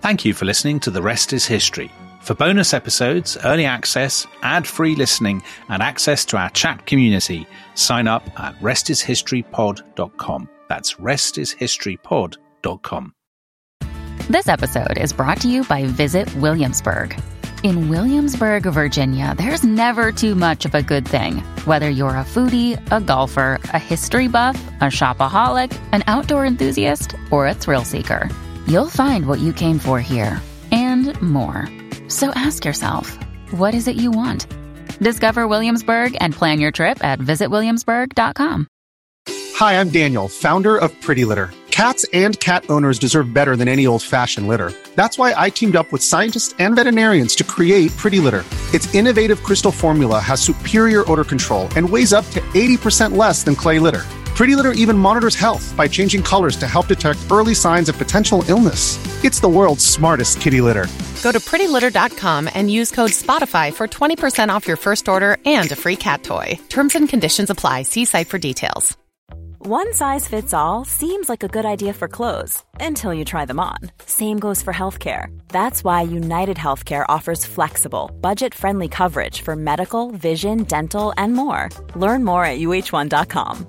Thank you for listening to The Rest is History. For bonus episodes, early access, ad-free listening, and access to our chat community, sign up at restishistorypod.com. That's restishistorypod.com. This episode is brought to you by Visit Williamsburg. In Williamsburg, Virginia, there's never too much of a good thing. Whether you're a foodie, a golfer, a history buff, a shopaholic, an outdoor enthusiast, or a thrill seeker, you'll find what you came for here and more. So ask yourself, what is it you want? Discover Williamsburg and plan your trip at visitwilliamsburg.com. Hi, I'm Daniel, founder of Pretty Litter. Cats and cat owners deserve better than any old-fashioned litter. That's why I teamed up with scientists and veterinarians to create Pretty Litter. Its innovative crystal formula has superior odor control and weighs up to 80% less than clay litter. Pretty Litter even monitors health by changing colors to help detect early signs of potential illness. It's the world's smartest kitty litter. Go to prettylitter.com and use code SPOTIFY for 20% off your first order and a free cat toy. Terms and conditions apply. See site for details. One size fits all seems like a good idea for clothes until you try them on. Same goes for healthcare. That's why United Healthcare offers flexible, budget-friendly coverage for medical, vision, dental, and more. Learn more at uh1.com.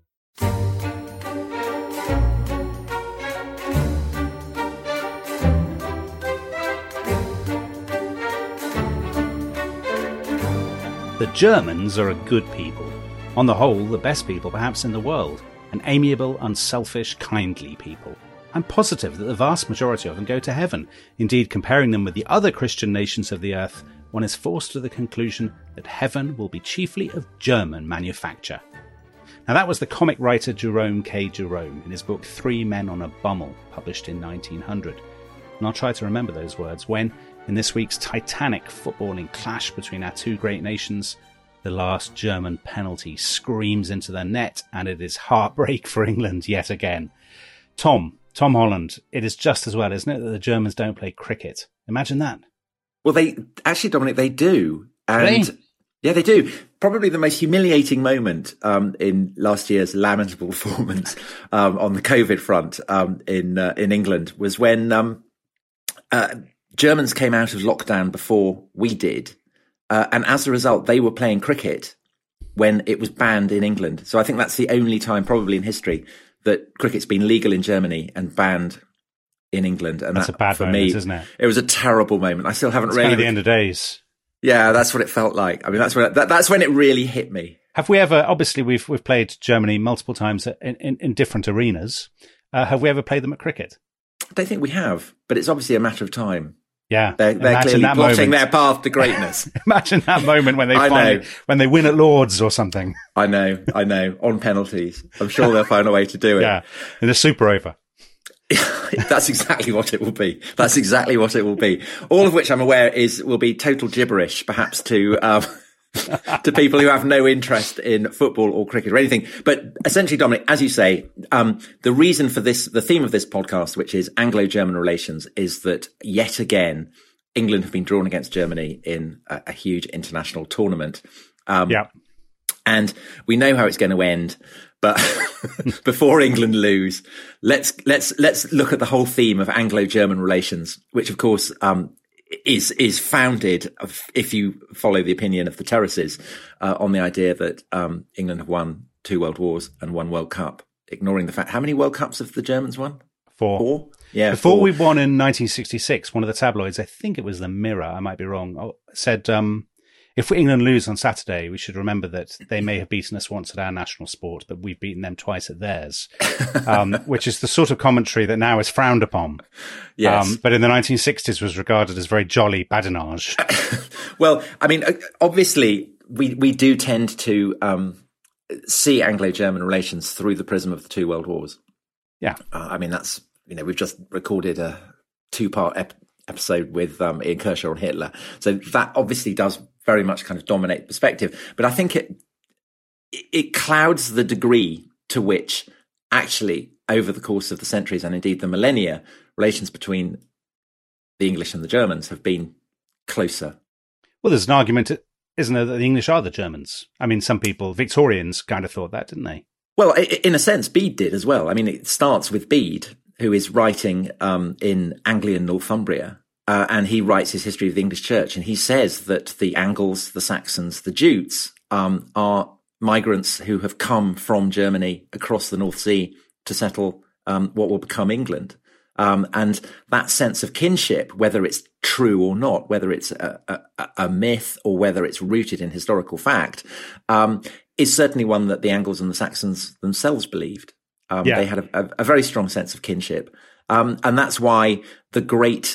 The Germans are a good people. On the whole, the best people perhaps in the world. An amiable, unselfish, kindly people. I'm positive that the vast majority of them go to heaven. Indeed, comparing them with the other Christian nations of the earth, one is forced to the conclusion that heaven will be chiefly of German manufacture. Now that was the comic writer Jerome K. Jerome in his book 3 Men on a Bummel, published in 1900. And I'll try to remember those words when, in this week's titanic footballing clash between our two great nations, the last German penalty screams into the net and it is heartbreak for England yet again. Tom Holland, it is just as well, isn't it, that the Germans don't play cricket? Imagine that. Well, Dominic, they do. And really? Yeah, they do. Probably the most humiliating moment in last year's lamentable performance on the COVID front in England was when Germans came out of lockdown before we did. And as a result, they were playing cricket when it was banned in England. So I think that's the only time probably in history that cricket's been legal in Germany and banned in England. And that's a bad moment, isn't it? It was a terrible moment. I still haven't really... It's kind of the end of days. Yeah, that's what it felt like. I mean, that's when it really hit me. Have we ever, obviously we've played Germany multiple times in different arenas. Have we ever played them at cricket? I don't think we have, but it's obviously a matter of time. Yeah, they're clearly plotting their path to greatness. Imagine that moment when they when they win at Lords or something. I know, on penalties. I'm sure they'll find a way to do it. Yeah, in a super over. That's exactly what it will be. All of which I'm aware will be total gibberish, perhaps to people who have no interest in football or cricket or anything. But essentially, Dominic, as you say, the reason for this, the theme of this podcast, which is Anglo-German relations, is that yet again, England have been drawn against Germany in a huge international tournament. And we know how it's going to end. But before England lose, let's look at the whole theme of Anglo-German relations, which of course, is founded, if you follow the opinion of the Terraces, on the idea that England have won 2 world wars and 1 World Cup, ignoring the fact, how many World Cups have the Germans won? 4. Yeah. Before 4. we won in 1966, one of the tabloids, I think it was the Mirror, I might be wrong, said, if England lose on Saturday, we should remember that they may have beaten us once at our national sport, but we've beaten them twice at theirs, which is the sort of commentary that now is frowned upon. Yes. But in the 1960s was regarded as very jolly badinage. Well, I mean, obviously, we do tend to see Anglo-German relations through the prism of the 2 world wars. Yeah. I mean, that's, we've just recorded a 2-part episode with Ian Kershaw on Hitler. So that obviously does very much kind of dominate perspective. But I think it clouds the degree to which actually over the course of the centuries and indeed the millennia, relations between the English and the Germans have been closer. Well, there's an argument, isn't there, that the English are the Germans? I mean, some people, Victorians, kind of thought that, didn't they? Well, in a sense, Bede did as well. I mean, it starts with Bede. who is writing in Anglian Northumbria, and he writes his history of the English Church, and he says that the Angles, the Saxons, the Jutes are migrants who have come from Germany across the North Sea to settle what will become England. And that sense of kinship, whether it's true or not, whether it's a myth or whether it's rooted in historical fact, is certainly one that the Angles and the Saxons themselves believed. They had a very strong sense of kinship. And that's why the great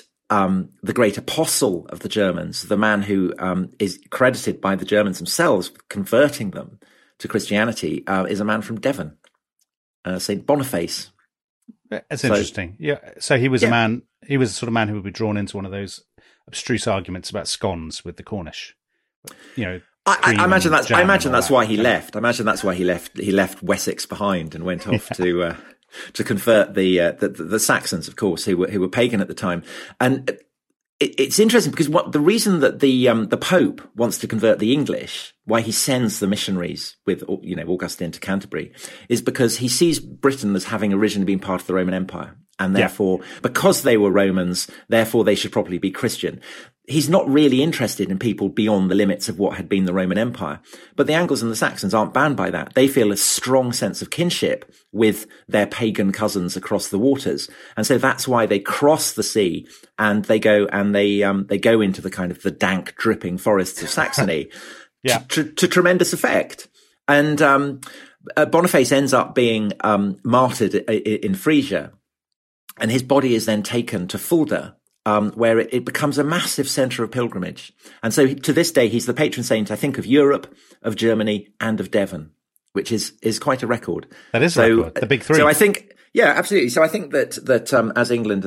apostle of the Germans, the man who is credited by the Germans themselves with converting them to Christianity, is a man from Devon, St. Boniface. That's interesting. Yeah. So he was a man, he was the sort of man who would be drawn into one of those abstruse arguments about scones with the Cornish. You know, I imagine that's why he left. I imagine that's why he left Wessex behind and went off to convert the Saxons, of course, who were pagan at the time. And it's interesting because the reason that the Pope wants to convert the English, why he sends the missionaries with, Augustine to Canterbury, is because he sees Britain as having originally been part of the Roman Empire. And therefore, because they were Romans, therefore they should probably be Christian. He's not really interested in people beyond the limits of what had been the Roman Empire. But the Angles and the Saxons aren't bound by that. They feel a strong sense of kinship with their pagan cousins across the waters. And so that's why they cross the sea and they go into the kind of the dank, dripping forests of Saxony to tremendous effect. And Boniface ends up being martyred in Frisia. And his body is then taken to Fulda, where it becomes a massive centre of pilgrimage. And so to this day, he's the patron saint, I think, of Europe, of Germany, and of Devon, which is quite a record. That is a record, the big three. So I think, absolutely. So I think that as England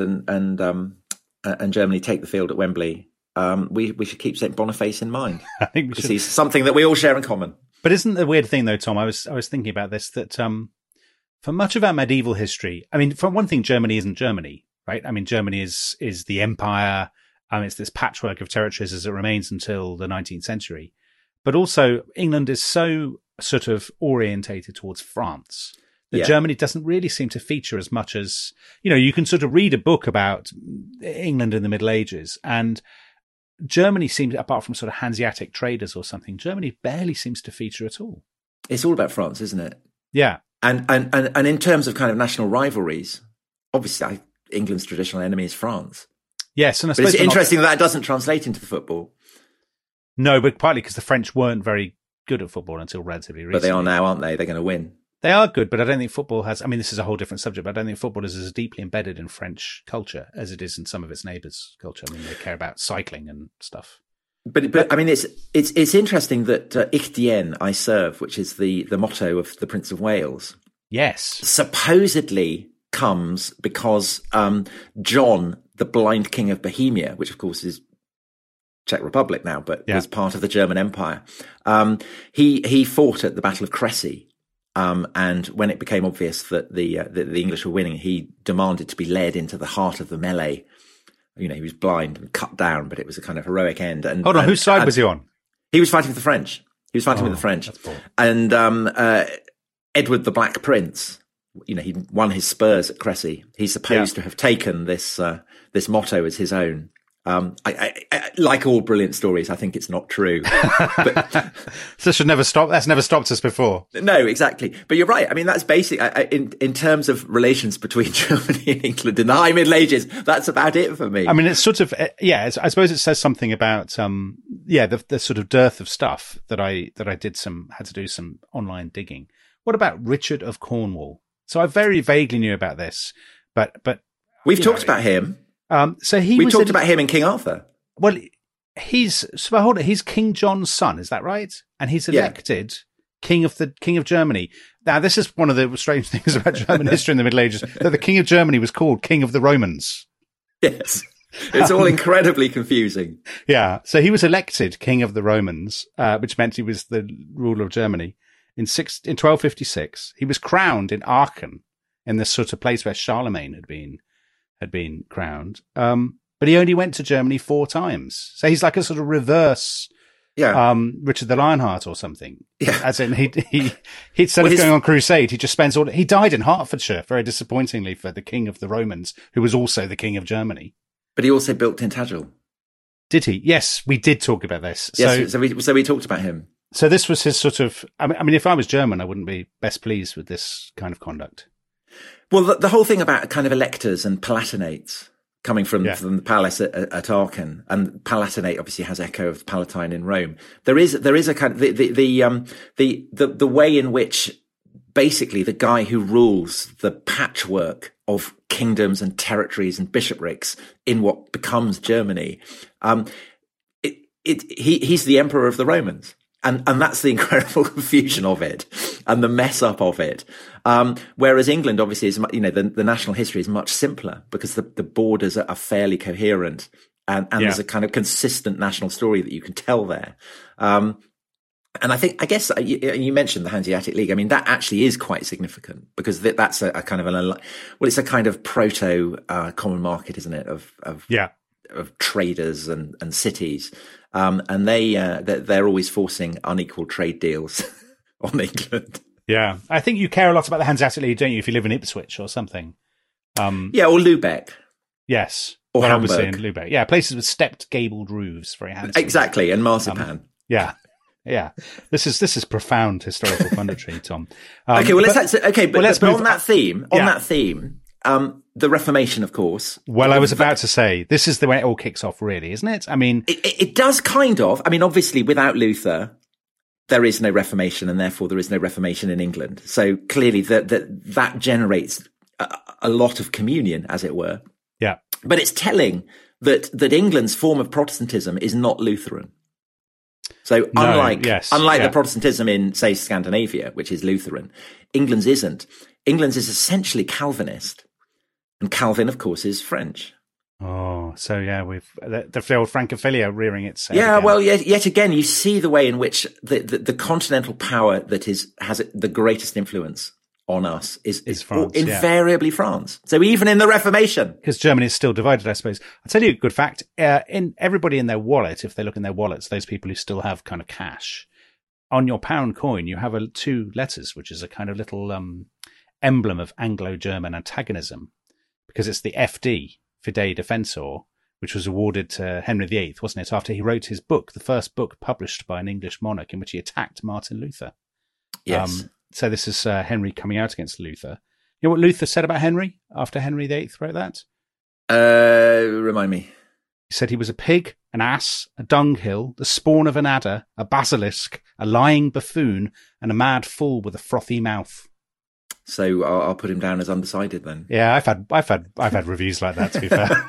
and Germany take the field at Wembley, we should keep St. Boniface in mind. I think because he's something that we all share in common. But isn't the weird thing, though, Tom? I was thinking about this, that for much of our medieval history, I mean, for one thing, Germany isn't Germany, right? I mean, Germany is the empire. It's this patchwork of territories as it remains until the 19th century. But also, England is so sort of orientated towards France that Germany doesn't really seem to feature as much as, you can sort of read a book about England in the Middle Ages, and Germany seems, apart from sort of Hanseatic traders or something, Germany barely seems to feature at all. It's all about France, isn't it? Yeah. And in terms of kind of national rivalries, obviously England's traditional enemy is France. Yes, and but it's interesting that doesn't translate into the football. No, but partly because the French weren't very good at football until relatively recently. But they are now, aren't they? They're going to win. They are good, but I don't think football has... I mean, this is a whole different subject, but I don't think football is as deeply embedded in French culture as it is in some of its neighbours' culture. I mean, they care about cycling and stuff. But I mean, it's interesting that Ich dien, I serve, which is the motto of the Prince of Wales. Yes. Supposedly comes because John, the blind king of Bohemia, which of course is Czech Republic now, but was part of the German Empire, he fought at the Battle of Crécy. And when it became obvious that the English were winning, he demanded to be led into the heart of the melee. He was blind and cut down, but it was a kind of heroic end. And hold on, whose side was he on? He was fighting with the French. He was fighting with the French. And Edward the Black Prince, he won his spurs at Crécy. He's supposed to have taken this motto as his own. I like all brilliant stories, I think it's not true. But, so should never stop. That's never stopped us before. No, exactly. But you're right. I mean, that's basic in terms of relations between Germany and England in the High Middle Ages. That's about it for me. I mean, it's sort of I suppose it says something about the sort of dearth of stuff that I had to do some online digging. What about Richard of Cornwall? So I very vaguely knew about this, but we've talked about him. We talked about him in King Arthur. Well, he's King John's son, is that right? And he's elected king of Germany. Now, this is one of the strange things about German history in the Middle Ages, that the king of Germany was called King of the Romans. Yes. It's all incredibly confusing. Yeah. So he was elected King of the Romans, which meant he was the ruler of Germany in 1256. He was crowned in Aachen, in this sort of place where Charlemagne had been crowned. But he only went to Germany 4 times. So he's like a sort of reverse Yeah. Richard the Lionheart or something. Yeah. As in, he instead of going on crusade, he just spends he died in Hertfordshire, very disappointingly for the King of the Romans, who was also the King of Germany. But he also built Tintagel. Did he? Yes, we did talk about this. Yes, so we talked about him. So this was his sort of, I mean, if I was German, I wouldn't be best pleased with this kind of conduct. Well, the whole thing about kind of electors and palatinates coming from the palace at Aachen, and Palatinate obviously has echo of Palatine in Rome. There is a kind of the way in which basically the guy who rules the patchwork of kingdoms and territories and bishoprics in what becomes Germany, he's the emperor of the Romans. And that's the incredible confusion of it and the mess up of it. Whereas England obviously is, the national history is much simpler because the borders are fairly coherent and there's a kind of consistent national story that you can tell there. And I guess you mentioned the Hanseatic League. I mean, that actually is quite significant because that's a kind of it's a kind of proto common market, isn't it? Of traders and cities. And they're always forcing unequal trade deals on England. Yeah. I think you care a lot about the Hanseatic League, don't you, if you live in Ipswich or something? Or Lübeck. Yes. Or Hamburg. Obviously in Lübeck. Yeah, places with stepped gabled roofs, very handsome. Exactly, and marzipan. Yeah. This is profound historical punditry, Tom. But on that theme, the Reformation, of course. Well, I was about to say, this is the way it all kicks off, really, isn't it? I mean, it does kind of. I mean, obviously, without Luther, there is no Reformation, and therefore there is no Reformation in England. So clearly, that generates a lot of communion, as it were. Yeah. But it's telling that England's form of Protestantism is not Lutheran. So unlike the Protestantism in, say, Scandinavia, which is Lutheran, England's isn't. England's is essentially Calvinist. And Calvin, of course, is French. Oh, so yeah, we've the old Francophilia rearing its head. Yeah, again. well, yet again, you see the way in which the continental power that has the greatest influence on us is France, invariably France. So even in the Reformation, because Germany is still divided, I suppose. I'll tell you a good fact: in everybody in their wallet, if they look in their wallets, those people who still have kind of cash on your pound coin, you have two letters, which is a kind of little emblem of Anglo-German antagonism. Because it's the FD, Fidei Defensor, which was awarded to Henry VIII, wasn't it, after he wrote his book, the first book published by an English monarch in which he attacked Martin Luther. Yes. So this is Henry coming out against Luther. You know what Luther said about Henry after Henry VIII wrote that? Remind me. He said he was a pig, an ass, a dunghill, the spawn of an adder, a basilisk, a lying buffoon, and a mad fool with a frothy mouth. So I'll put him down as undecided then. Yeah, I've had reviews like that, to be fair.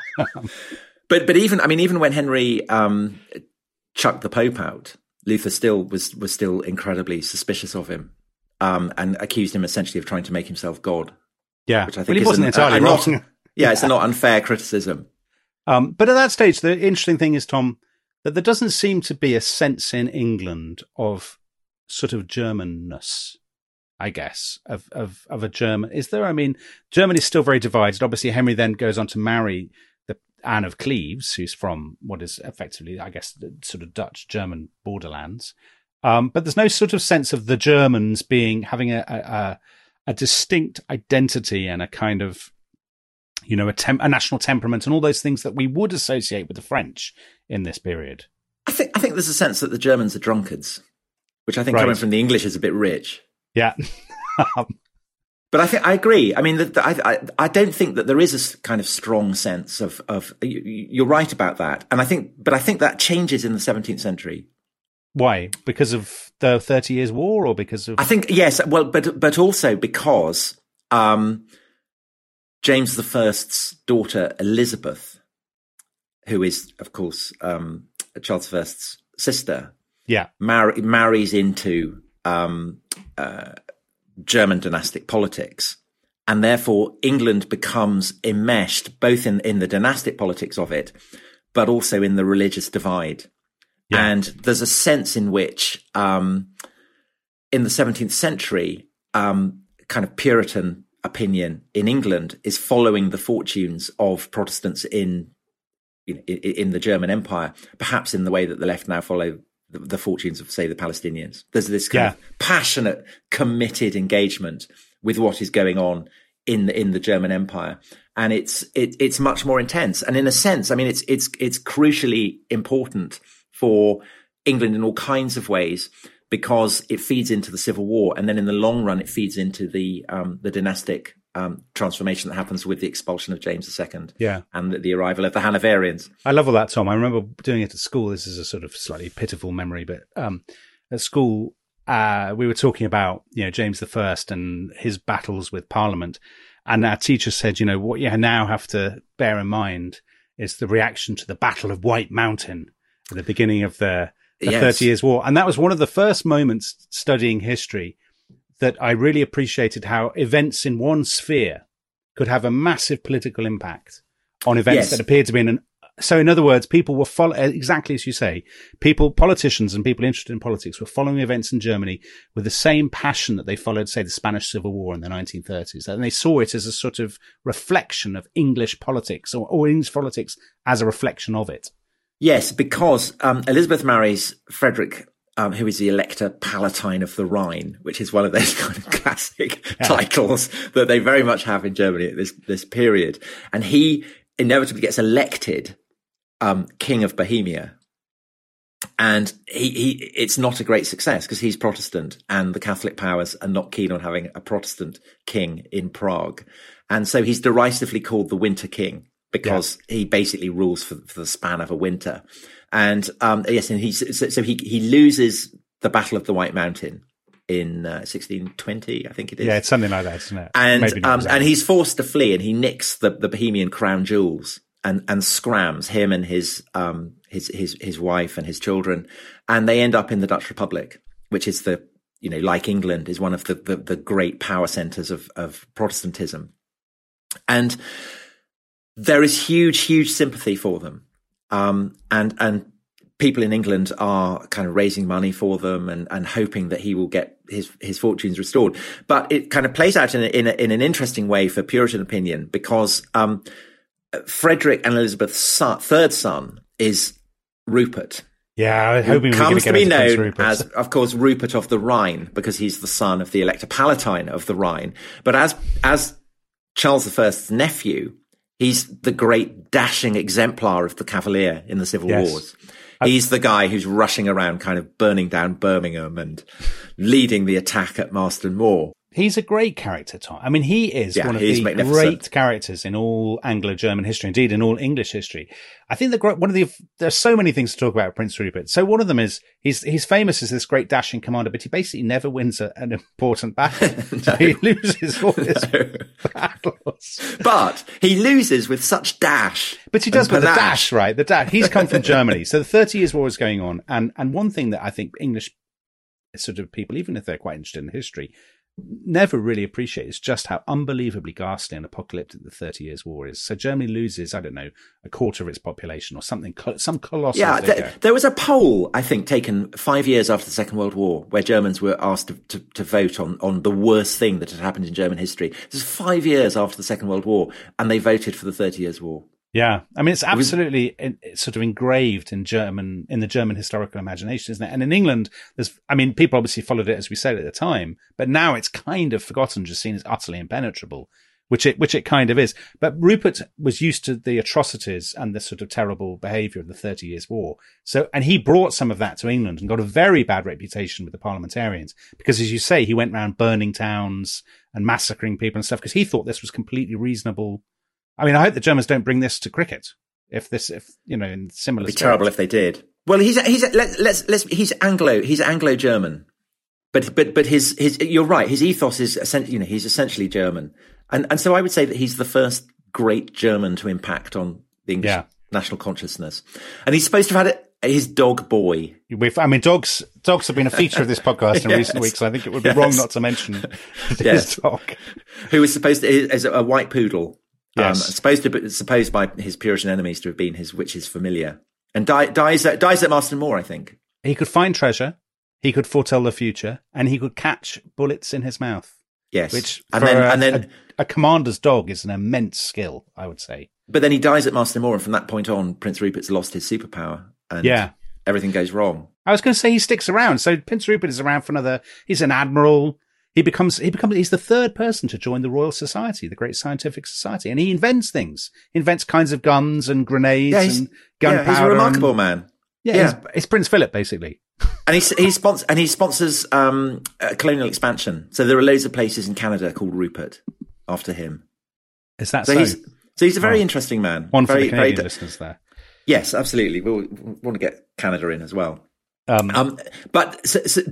But even when Henry chucked the Pope out, Luther still was still incredibly suspicious of him, and accused him essentially of trying to make himself God. Yeah, which I think he wasn't entirely wrong. It's a not unfair criticism. But at that stage, the interesting thing is, Tom, that there doesn't seem to be a sense in England of sort of Germanness. I guess, of a German. Is there? I mean, Germany's still very divided. Obviously, Henry then goes on to marry the Anne of Cleves, who's from what is effectively, I guess, the sort of Dutch-German borderlands. But there's no sort of sense of the Germans having a distinct identity and a kind of, a national temperament and all those things that we would associate with the French in this period. I think there's a sense that the Germans are drunkards, which I think coming from the English is a bit rich. Yeah. But I agree. I mean, I don't think that there is a kind of strong sense of you're right about that. And I think that changes in the 17th century. Why? Because of the 30 Years' War, or because of? I think, yes. Well, but also because, James I's daughter, Elizabeth, who is, of course, Charles I's sister. Yeah. Marries into, German dynastic politics, and therefore England becomes enmeshed both in the dynastic politics of it, but also in the religious divide. Yeah. And there's a sense in which, in the 17th century, kind of Puritan opinion in England is following the fortunes of Protestants in the German Empire, perhaps in the way that the left now follow the fortunes of, say, the Palestinians. There's this kind of passionate, committed engagement with what is going on in the German Empire, and it's much more intense. And in a sense, I mean, it's crucially important for England in all kinds of ways, because it feeds into the Civil War, and then in the long run, it feeds into the dynastic transformation that happens with the expulsion of James II, and the arrival of the Hanoverians. I love all that, Tom. I remember doing it at school. This is a sort of slightly pitiful memory, but at school, we were talking about, James I and his battles with Parliament, and our teacher said, what you now have to bear in mind is the reaction to the Battle of White Mountain at the beginning of the 30 Years' War. And that was one of the first moments studying history that I really appreciated, how events in one sphere could have a massive political impact on events that appeared to be so in other words, people were exactly as you say, politicians and people interested in politics were following events in Germany with the same passion that they followed, say, the Spanish Civil War in the 1930s. And they saw it as a sort of reflection of English politics, or English politics as a reflection of it. Yes, because Elizabeth marries Frederick, who is the Elector Palatine of the Rhine, which is one of those kind of classic titles that they very much have in Germany at this period. And he inevitably gets elected King of Bohemia. And it's not a great success because he's Protestant, and the Catholic powers are not keen on having a Protestant king in Prague. And so he's derisively called the Winter King, because he basically rules for the span of a winter. And and he loses the Battle of the White Mountain in 1620, I think it is. Yeah, it's something like that, isn't it? And he's forced to flee, and he nicks the Bohemian crown jewels and scrams him and his wife and his children, and they end up in the Dutch Republic, which is like England, is one of the great power centers of Protestantism. And there is huge sympathy for them. And people in England are kind of raising money for them and hoping that he will get his fortunes restored. But it kind of plays out in an interesting way for Puritan opinion, because Frederick and Elizabeth's third son is Rupert. Yeah, I hope he comes to be known as, of course, Rupert of the Rhine, because he's the son of the Elector Palatine of the Rhine. But as Charles I's nephew, he's the great dashing exemplar of the Cavalier in the Civil Wars. He's the guy who's rushing around kind of burning down Birmingham and leading the attack at Marston Moor. He's a great character, Tom. I mean, he is one of the great characters in all Anglo-German history, indeed in all English history. I think there's so many things to talk about Prince Rupert. So one of them is he's famous as this great dashing commander, but he basically never wins an important battle. So he loses all his battles. But he loses with such dash. But he does with the dash, right? The dash. He's come from Germany. So the 30 Years' War is going on. And one thing that I think English sort of people, even if they're quite interested in history, never really appreciate is just how unbelievably ghastly and apocalyptic the 30 Years' War is. So Germany loses, I don't know, a quarter of its population or something, some colossal figure. There was a poll, I think, taken 5 years after the Second World War, where Germans were asked to vote on the worst thing that had happened in German history. This is 5 years after the Second World War, and they voted for the 30 Years' War. Yeah, I mean, it's absolutely sort of engraved in the German historical imagination, isn't it? And in England, people obviously followed it, as we said at the time, but now it's kind of forgotten, just seen as utterly impenetrable, which it kind of is. But Rupert was used to the atrocities and the sort of terrible behaviour of the 30 Years' War. And he brought some of that to England and got a very bad reputation with the parliamentarians, because, as you say, he went around burning towns and massacring people and stuff, because he thought this was completely reasonable. I mean, I hope the Germans don't bring this to cricket. In similar. It'd be terrible if they did. Well, he's Anglo-German, but his you're right. His ethos is essentially, he's essentially German, and so I would say that he's the first great German to impact on the English national consciousness, and he's supposed to have had his dog Boy. Dogs have been a feature of this podcast in recent weeks. So I think it would be wrong not to mention his dog, who is supposed to is a white poodle. Yes. Supposed by his Puritan enemies to have been his witch's familiar, and dies at Marston Moor, I think. He could find treasure, he could foretell the future, and he could catch bullets in his mouth. Yes, which a commander's dog is an immense skill, I would say. But then he dies at Marston Moor, and from that point on, Prince Rupert's lost his superpower, and everything goes wrong. I was going to say he sticks around. So Prince Rupert is around for another. He's an admiral. He's the third person to join the Royal Society, the Great Scientific Society, and he invents things. He invents kinds of guns and grenades and gunpowder. He's a remarkable man. Yeah. It's Prince Philip, basically. And he sponsors colonial expansion. So there are loads of places in Canada called Rupert after him. Is that so? He's a very interesting man. One for the Canadian listeners there. Yes, absolutely. We'll want to get Canada in as well. But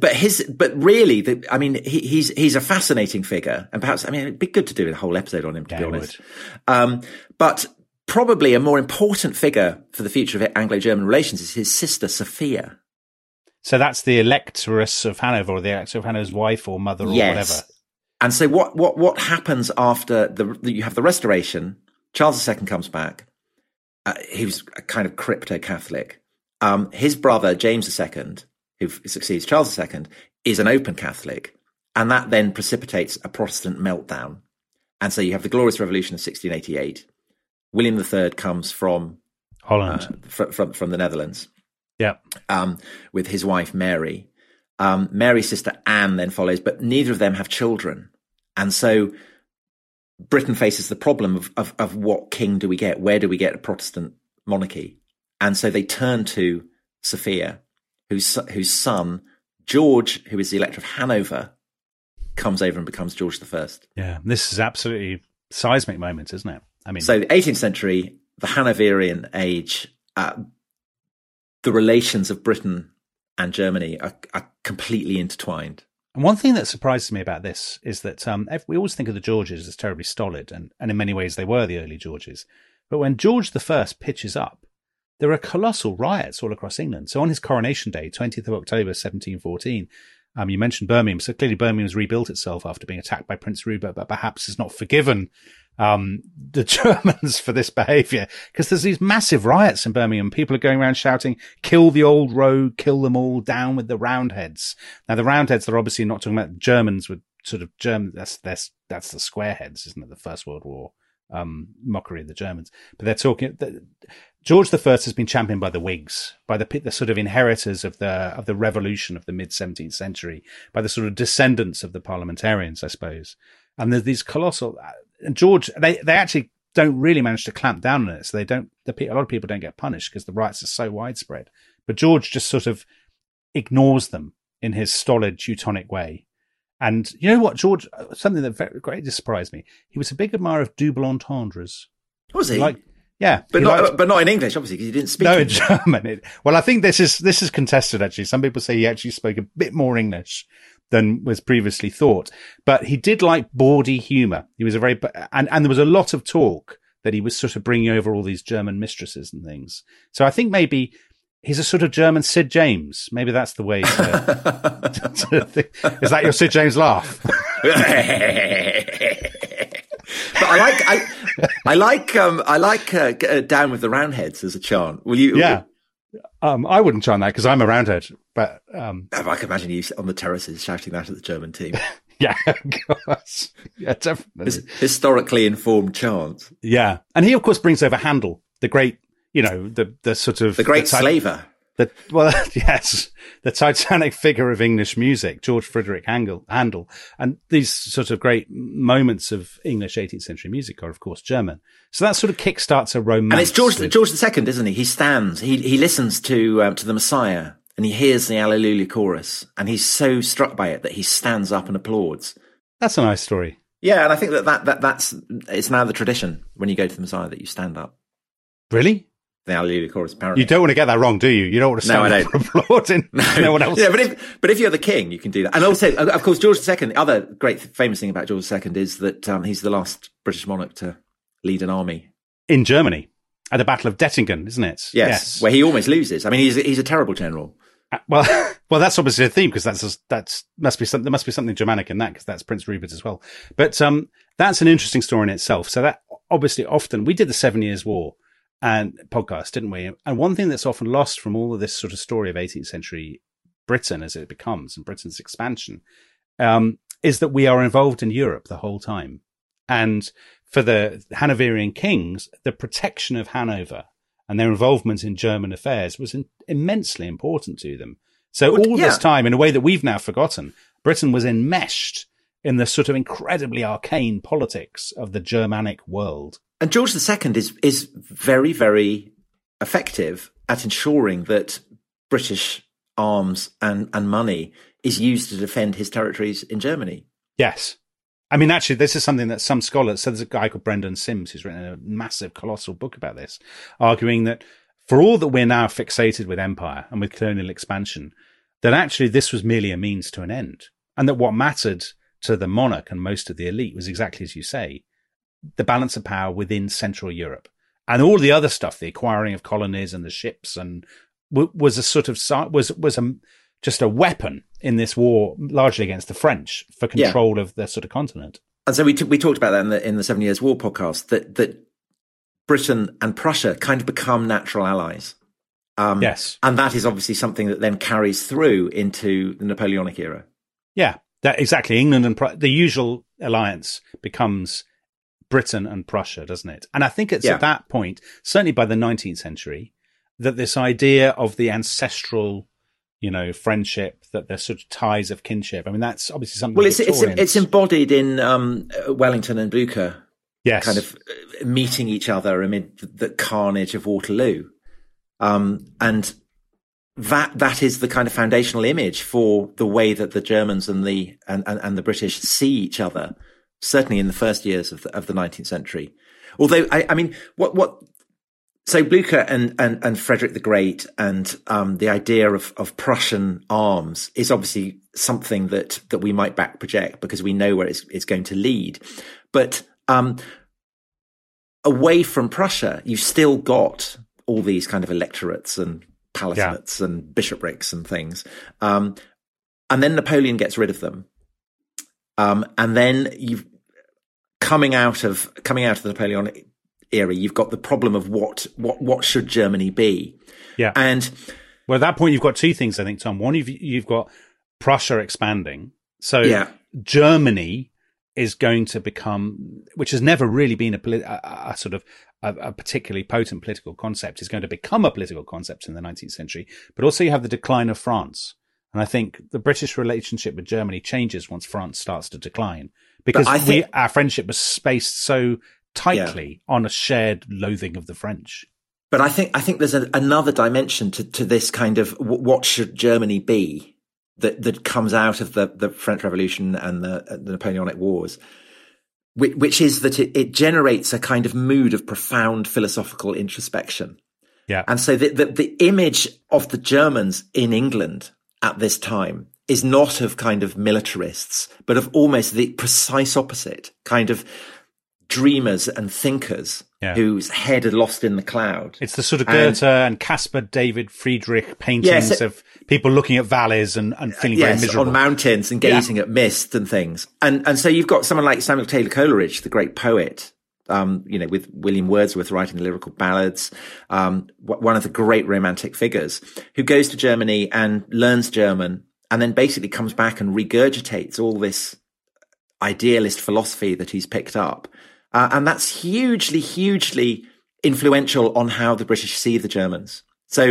really, he's a fascinating figure, and perhaps it'd be good to do a whole episode on him, to be honest. But probably a more important figure for the future of Anglo-German relations is his sister Sophia. So that's the Electress of Hanover, or the Electress of Hanover's wife or mother or whatever. And so what happens after you have the Restoration? Charles II comes back. He was a kind of crypto-Catholic. His brother, James II, who succeeds Charles II, is an open Catholic. And that then precipitates a Protestant meltdown. And so you have the Glorious Revolution of 1688. William III comes from Holland, from the Netherlands. Yeah. With his wife, Mary. Mary's sister, Anne, then follows, but neither of them have children. And so Britain faces the problem of what king do we get? Where do we get a Protestant monarchy? And so they turn to Sophia, whose son, George, who is the Elector of Hanover, comes over and becomes George I. Yeah, this is absolutely seismic moment, isn't it? So the 18th century, the Hanoverian age, the relations of Britain and Germany are completely intertwined. And one thing that surprises me about this is that we always think of the Georges as terribly stolid, and in many ways they were the early Georges. But when George I pitches up, there are colossal riots all across England. So on his coronation day, 20th of October, 1714, you mentioned Birmingham. So clearly Birmingham has rebuilt itself after being attacked by Prince Rupert, but perhaps has not forgiven the Germans for this behaviour, because there's these massive riots in Birmingham. People are going around shouting, "Kill the old rogue, kill them all, down with the Roundheads." Now the Roundheads, they're obviously not talking about Germans with sort of German. That's the Squareheads, isn't it? The First World War mockery of the Germans. But they're talking. George I has been championed by the Whigs, by the sort of inheritors of the revolution of the mid 17th century, by the sort of descendants of the parliamentarians, I suppose. And there's these colossal. And George, they actually don't really manage to clamp down on it. So a lot of people don't get punished because the riots are so widespread. But George just sort of ignores them in his stolid Teutonic way. And you know what, George, something that greatly surprised me. He was a big admirer of double entendres. Was he? Yeah. But not in English, obviously, because he didn't speak English. No, in German. Well, I think this is contested, actually. Some people say he actually spoke a bit more English than was previously thought. But he did like bawdy humour. He was and there was a lot of talk that he was sort of bringing over all these German mistresses and things. So I think maybe he's a sort of German Sid James. Maybe that's the way to think. Is that your Sid James laugh? But I like Down with the Roundheads as a chant. Will you? Yeah. I wouldn't chant that because I'm a Roundhead, but I can imagine you on the terraces shouting that at the German team. Yeah, of course. Yeah, definitely. Historically informed chant. Yeah, and he of course brings over Handel, the great, the sort of the great slaver. Yes, the titanic figure of English music, George Frederick Handel, and these sort of great moments of English 18th century music are, of course, German. So that sort of kickstarts a romance. And it's George II, isn't he? He stands, he listens to the Messiah, and he hears the Alleluia chorus, and he's so struck by it that he stands up and applauds. That's a nice story. Yeah, and I think that's it's now the tradition when you go to the Messiah that you stand up. Really? The Alleluia chorus, apparently. You don't want to get that wrong, do you? You don't want to stand up and applauding no one else. Yeah, but if you're the king, you can do that. And also, of course, George II, the other great famous thing about George II is that he's the last British monarch to lead an army. In Germany, at the Battle of Dettingen, isn't it? Yes. Where he almost loses. I mean, he's a terrible general. Well, that's obviously a theme because there must be something Germanic in that because that's Prince Rupert as well. But that's an interesting story in itself. So that obviously often we did the 7 Years' War and podcast, didn't we? And one thing that's often lost from all of this sort of story of 18th century Britain as it becomes and Britain's expansion is that we are involved in Europe the whole time. And for the Hanoverian kings, the protection of Hanover and their involvement in German affairs was immensely important to them. So all this time, in a way that we've now forgotten, Britain was enmeshed in the sort of incredibly arcane politics of the Germanic world. And George II is very, very effective at ensuring that British arms and money is used to defend his territories in Germany. Yes. I mean, actually, this is something that some scholars, so there's a guy called Brendan Sims who's written a massive, colossal book about this, arguing that for all that we're now fixated with empire and with colonial expansion, that actually this was merely a means to an end. And that what mattered to the monarch and most of the elite was exactly as you say, the balance of power within Central Europe. And all the other stuff, the acquiring of colonies and the ships, and was a sort of just a weapon in this war, largely against the French, for control of the sort of continent. And so we talked about that in the 7 Years' War podcast, that Britain and Prussia kind of become natural allies. Yes. And that is obviously something that then carries through into the Napoleonic era. Yeah, that exactly. England and the usual alliance becomes Britain and Prussia, doesn't it? And I think it's at that point, certainly by the 19th century, that this idea of the ancestral, friendship, that there's sort of ties of kinship. I mean, that's obviously something. Well, it's embodied in Wellington and Blucher. Yes, kind of meeting each other amid the carnage of Waterloo, and that is the kind of foundational image for the way that the Germans and the British see each other. Certainly in the first years of the 19th century. Although I mean, so Blucher and Frederick the Great and the idea of Prussian arms is obviously something that we might back project because we know where it's going to lead. But away from Prussia, you've still got all these kind of electorates and palatinates and bishoprics and things. And then Napoleon gets rid of them. And then you've coming out of the Napoleonic era, you've got the problem of what should Germany be? Yeah. And well, at that point, you've got two things, I think, Tom. One, you've got Prussia expanding. So Germany is going to become, which has never really been a sort of a particularly potent political concept, is going to become a political concept in the 19th century. But also you have the decline of France. And I think the British relationship with Germany changes once France starts to decline, because our friendship was spaced so tightly on a shared loathing of the French. But I think there's another dimension to this kind of what should Germany be that comes out of the French Revolution and the Napoleonic Wars, which is that it generates a kind of mood of profound philosophical introspection. Yeah. And so the image of the Germans in England at this time is not of kind of militarists, but of almost the precise opposite, kind of dreamers and thinkers whose head are lost in the cloud. It's the sort of Goethe and Caspar David Friedrich paintings of people looking at valleys and feeling very miserable. On mountains and gazing at mist and things. And so you've got someone like Samuel Taylor Coleridge, the great poet, with William Wordsworth writing the lyrical ballads, one of the great romantic figures, who goes to Germany and learns German and then basically comes back and regurgitates all this idealist philosophy that he's picked up. And that's hugely, hugely influential on how the British see the Germans. So,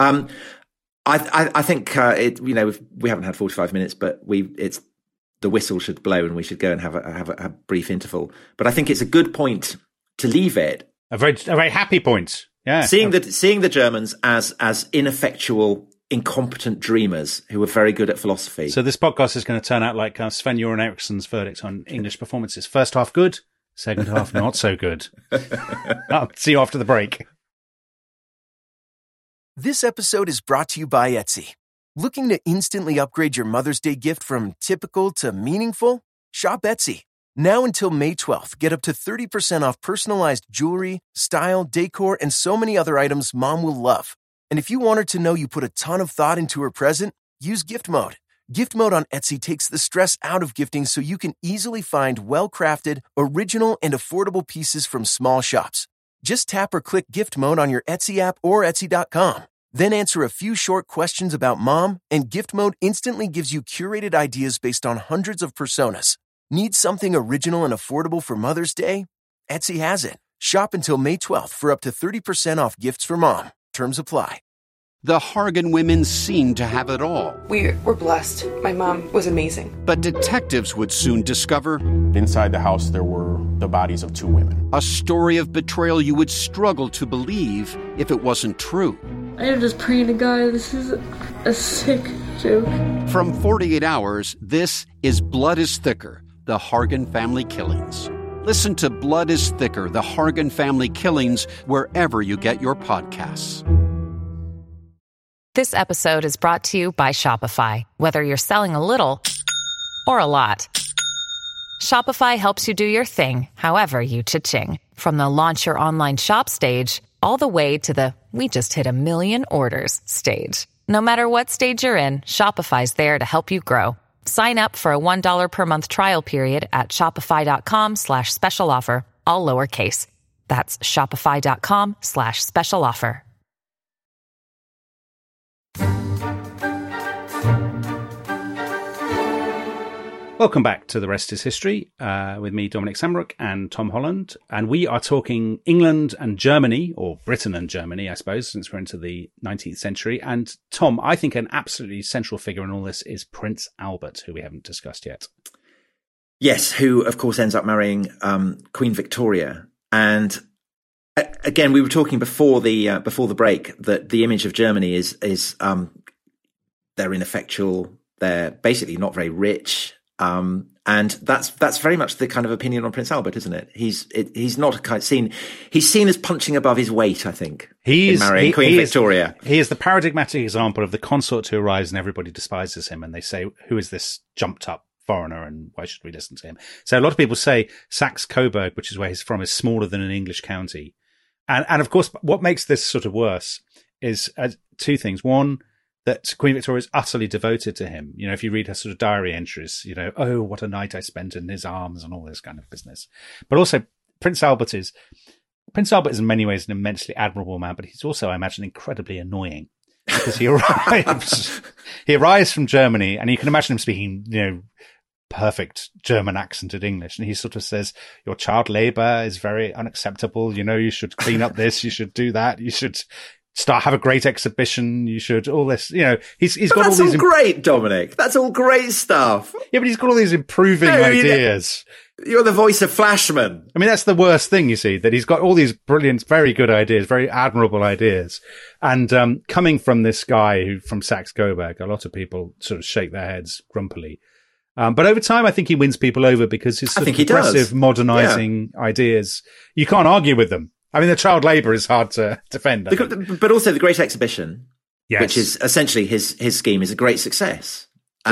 I think, we haven't had 45 minutes, but the whistle should blow and we should go and have a brief interval. But I think it's a good point to leave it. A very happy point. Yeah. Seeing the Germans as ineffectual, incompetent dreamers who were very good at philosophy. So this podcast is going to turn out like Sven-Göran Eriksson's verdict on English performances. First half good, second half not so good. I'll see you after the break. This episode is brought to you by Etsy. Looking to instantly upgrade your Mother's Day gift from typical to meaningful? Shop Etsy. Now until May 12th, get up to 30% off personalized jewelry, style, decor, and so many other items Mom will love. And if you want her to know you put a ton of thought into her present, use Gift Mode. Gift Mode on Etsy takes the stress out of gifting so you can easily find well-crafted, original, and affordable pieces from small shops. Just tap or click Gift Mode on your Etsy app or Etsy.com. Then answer a few short questions about Mom, and Gift Mode instantly gives you curated ideas based on hundreds of personas. Need something original and affordable for Mother's Day? Etsy has it. Shop until May 12th for up to 30% off gifts for Mom. Terms apply. The Hargan women seemed to have it all. We were blessed. My mom was amazing. But detectives would soon discover inside the house there were the bodies of 2 women. A story of betrayal you would struggle to believe if it wasn't true. I am just praying to God, this is a sick joke. From 48 Hours, this is Blood is Thicker, the Hargan family killings. Listen to Blood is Thicker, the Hargan family killings, wherever you get your podcasts. This episode is brought to you by Shopify. Whether you're selling a little or a lot, Shopify helps you do your thing, however you cha-ching. From the launch your online shop stage, all the way to the we just hit 1 million orders stage. No matter what stage you're in, Shopify's there to help you grow. Sign up for a $1 per month trial period at shopify.com/special offer, all lowercase. That's shopify.com/special offer. Welcome back to The Rest is History with me, Dominic Samrock, and Tom Holland. And we are talking England and Germany, or Britain and Germany, I suppose, since we're into the 19th century. And Tom, I think an absolutely central figure in all this is Prince Albert, who we haven't discussed yet. Yes, who, of course, ends up marrying Queen Victoria. And again, we were talking before the break that the image of Germany is they're ineffectual, they're basically not very rich. And that's very much the kind of opinion on Prince Albert, isn't it? He's not seen as punching above his weight, I think. In marrying Queen Victoria. He is the paradigmatic example of the consort who arrives and everybody despises him, and they say, "Who is this jumped up foreigner, and why should we listen to him?" So a lot of people say Saxe-Coburg, which is where he's from, is smaller than an English county, and of course, what makes this sort of worse is 2 things. One, that Queen Victoria is utterly devoted to him. You know, if you read her sort of diary entries, you know, "Oh, what a night I spent in his arms," and all this kind of business. But also, Prince Albert is in many ways an immensely admirable man, but he's also, I imagine, incredibly annoying because he arrives from Germany, and you can imagine him speaking, you know, perfect German accented English, and he sort of says, "Your child labour is very unacceptable. You know, you should clean up this, you should do that, you should have a great exhibition, you should all this," you know, he's got all these. That's all great, Dominic. That's all great stuff. Yeah, but he's got all these improving ideas. You're the voice of Flashman. I mean, that's the worst thing, you see, that he's got all these brilliant, very good ideas, very admirable ideas. And coming from this guy from Saxe-Coburg, a lot of people sort of shake their heads grumpily. But over time, I think he wins people over because his sort of progressive, modernising ideas, you can't argue with them. I mean, the child labour is hard to defend. But also the Great Exhibition, yes, which is essentially his scheme, is a great success.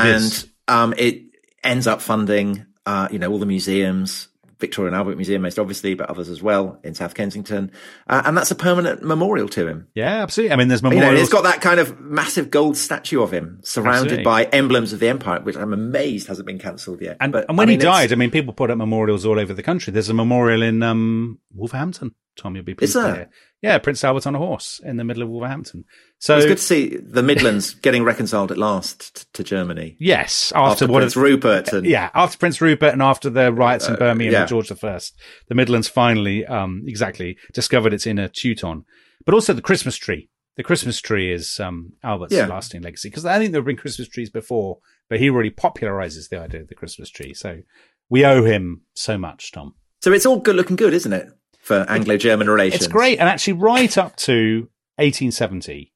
It ends up funding, all the museums, Victoria and Albert Museum most obviously, but others as well in South Kensington. And that's a permanent memorial to him. Yeah, absolutely. I mean, there's memorials. You know, it's got that kind of massive gold statue of him surrounded by emblems of the empire, which I'm amazed hasn't been cancelled yet. And when he died, I mean, people put up memorials all over the country. There's a memorial in Wolverhampton. Tom, you'll be pleased to hear. Yeah, Prince Albert on a horse in the middle of Wolverhampton. So it's good to see the Midlands getting reconciled at last to Germany. Yes, after Prince Rupert, after Prince Rupert and after the riots in Birmingham and George I, the Midlands finally discovered its inner Teuton. But also the Christmas tree. The Christmas tree is Albert's lasting legacy, because I think there have been Christmas trees before, but he really popularizes the idea of the Christmas tree. So we owe him so much, Tom. So it's all looking good, isn't it, for Anglo-German relations? It's great, and actually right up to 1870.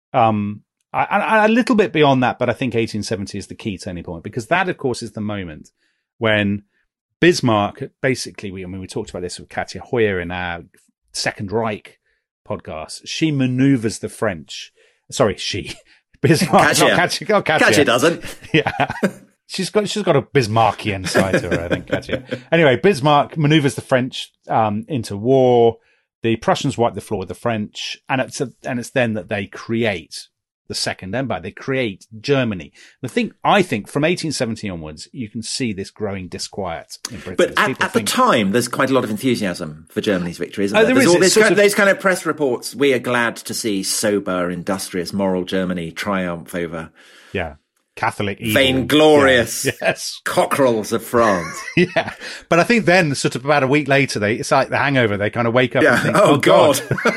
A little bit beyond that, but I think 1870 is the key turning point, because that, of course, is the moment when Bismarck, basically, we talked about this with Katja Hoyer in our Second Reich podcast. She maneuvers the French. Sorry, Bismarck. Katja doesn't. Yeah. She's got a Bismarckian side to her, I think, Katja. Anyway, Bismarck maneuvers the French into war. The Prussians wipe the floor with the French, and it's then that they create the Second Empire. They create Germany. I think from 1870 onwards, you can see this growing disquiet in Britain. But at the time, there's quite a lot of enthusiasm for Germany's victory, isn't there? There's all those kind of press reports. We are glad to see sober, industrious, moral Germany triumph over. Yeah. Catholic evil. Vainglorious cockerels of France. Yeah. But I think then, sort of about a week later, it's like The Hangover. They kind of wake up and think, oh God.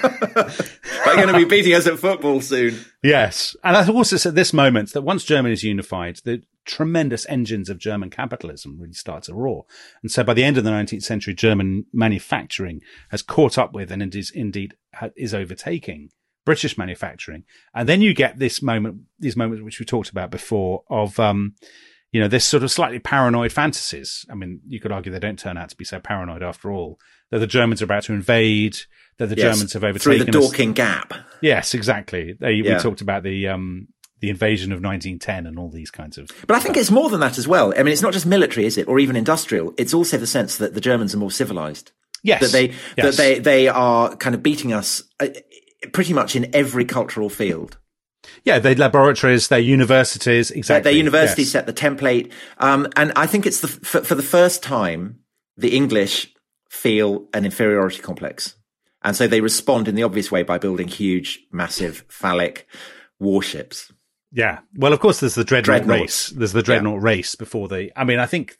They're going to be beating us at football soon. Yes. And I also said at this moment that once Germany is unified, the tremendous engines of German capitalism really start to roar. And so by the end of the 19th century, German manufacturing has caught up with and is overtaking British manufacturing. And then you get these moments which we talked about before of, this sort of slightly paranoid fantasies. I mean, you could argue they don't turn out to be so paranoid after all, that the Germans are about to invade, that the Germans have overtaken through the Dorking Gap. Yes, exactly. We talked about the invasion of 1910 and all these kinds of. But I think it's more than that as well. I mean, it's not just military, is it, or even industrial? It's also the sense that the Germans are more civilized. Yes, that they are kind of beating us pretty much in every cultural field. Yeah, their laboratories, their universities, exactly. Their universities set the template, and I think it's for the first time the English feel an inferiority complex, and so they respond in the obvious way by building huge, massive, phallic warships. Yeah. Well, of course, there's the Dreadnought race. There's the Dreadnought race before I think